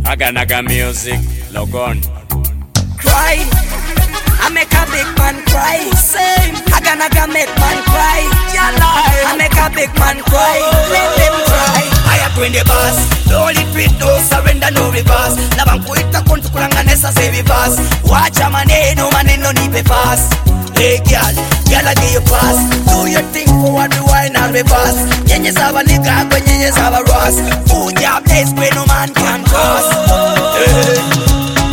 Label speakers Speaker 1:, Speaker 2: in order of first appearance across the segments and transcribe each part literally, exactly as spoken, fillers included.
Speaker 1: Naga naga music, log on.
Speaker 2: Cry, I make a big man cry. Same, naga naga make man cry. I make a big man cry. Let them cry.
Speaker 3: I am in the bus, no retreat, no surrender, no reverse. Nabankuita kontu kulanganesa say reverse. Watch a mane, no mane no nipe pass. Hey girl, girl I give you pass. Do your thing forward, rewind and reverse. Nyenye zaba nigga, kwe nyenye zaba ross. Food your place where no man can cross. Hey.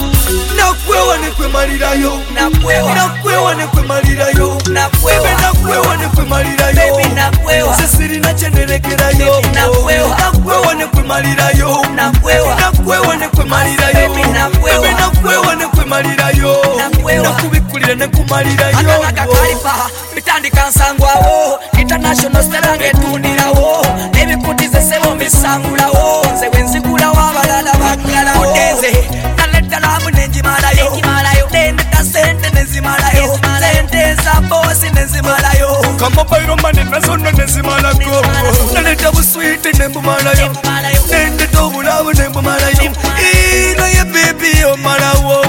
Speaker 4: Nakwewa nekwe marira yo,
Speaker 2: Nakwewa,
Speaker 4: nakwewa nekwe marira yo,
Speaker 2: nakwewa,
Speaker 4: nakwewa nekwe marira yo,
Speaker 2: baby nakwewa,
Speaker 4: sisiri na chenelekera yo,
Speaker 2: nakwewa,
Speaker 4: nakwewa nekwe marira yo,
Speaker 2: nakwewa,
Speaker 4: nakwewa nekwe marira yo,
Speaker 2: baby nakwewa,
Speaker 4: nakwewa nekwe marira yo,
Speaker 2: nakwewa,
Speaker 4: nakubikulira nekumarira yo.
Speaker 2: Akanaga kalipa, mitandika nsangwawo, international stella ngetundirawo, nebikutize sebo misangulawo, nze wenzigulawo abalala bagala odeze, naleta labu nenjimalayo, nende ta sente nezimalayo, sente za bosi nezimalayo,
Speaker 4: Kama bayro mane nazono nezimalako, naleta buswiti nembumalayo, nende tobulabu nembumalayo, ino ye baby yo malawo,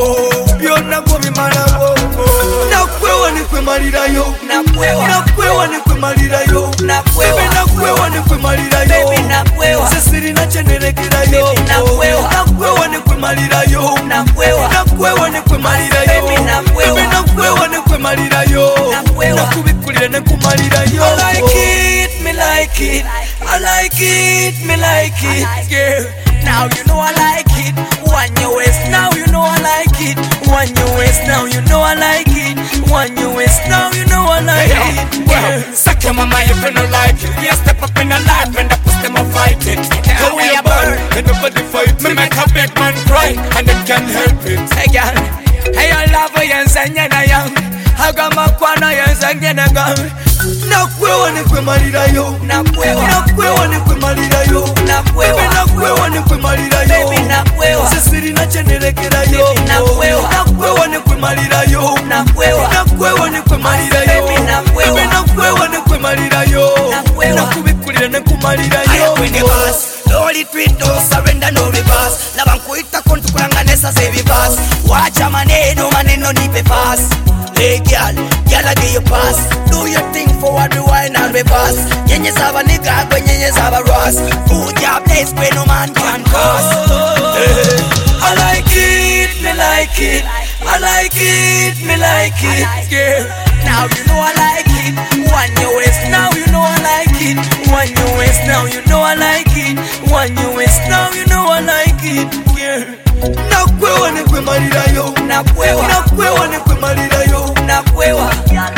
Speaker 4: byonna kubimalawo. Nakwewa nekwe marira yo,
Speaker 2: nakwewa,
Speaker 4: nakwewa nekwe marira yo,
Speaker 2: nakwewa,
Speaker 4: nakwewa nekwe marira yo,
Speaker 2: baby nakwewa,
Speaker 4: sisiri na chenelekera yo,
Speaker 2: nakwewa,
Speaker 4: nakwewa nekwe marira yo,
Speaker 2: nakwewa,
Speaker 4: nakwewa nekwe marira yo,
Speaker 2: baby nakwewa,
Speaker 4: nakwewa nekwe marira yo,
Speaker 2: nakwewa,
Speaker 4: nakubikulira nekumarira yo.
Speaker 2: I like it, me like it, I like it, me like it, yeah. Now you know I like it, one your waist. Now you know I like it, one your waist. Now you know I like it, one your waist. Now you know I like
Speaker 1: Hey,
Speaker 2: it.
Speaker 1: well, suck your mama if you don't like it. Yeah, step up in the life when the push them a fight it. Go with your bird, and nobody fight me. Make a big man cry, and it can't help it.
Speaker 2: Hey girl, hey I love you and send you na young. I got my kwana and send you na gum.
Speaker 4: Nakwewa nekwe marira yo,
Speaker 2: Nakwewa,
Speaker 4: nakwewa nekwe marira yo,
Speaker 2: nakwewa,
Speaker 4: nakwewa nekwe marira yo,
Speaker 2: baby nakwewa,
Speaker 4: sisiri na chenelekera yo,
Speaker 2: nakwewa,
Speaker 4: nakwewa nekwe marira yo,
Speaker 2: nakwewa,
Speaker 4: nakwewa nekwe marira yo,
Speaker 2: baby nakwewa,
Speaker 4: nakwewa nekwe marira yo,
Speaker 2: nakwewa,
Speaker 4: nakubikulira nekumarira
Speaker 3: I
Speaker 4: yo.
Speaker 3: am in the bus, no retreat, no surrender, no reverse. Nabankuita kontu kulanganesa say reverse. Watch a mane, no mane no nipe pass. Hey girl, girl I give you pass. Do your thing forward, rewind and reverse. Nyenye zaba nigga, kwe nyenye zaba ross. Food your place where no man can cross. Hey.
Speaker 4: I like it, me like it, I like it, me like it, yeah.
Speaker 2: Now you know I like it, one your waist. Now you know I like it, one your waist. Now you know I like it, one your waist. Now you know I like it, yeah.
Speaker 4: Nakwewa nekwe marira yo,
Speaker 2: Nakwewa,
Speaker 4: nakwewa nekwe marira yo,
Speaker 2: nakwewa,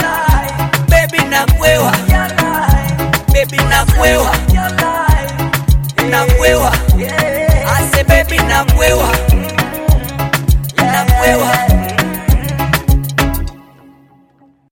Speaker 2: baby nakwewa, baby nakwewa, nakwewa. I say baby nakwewa.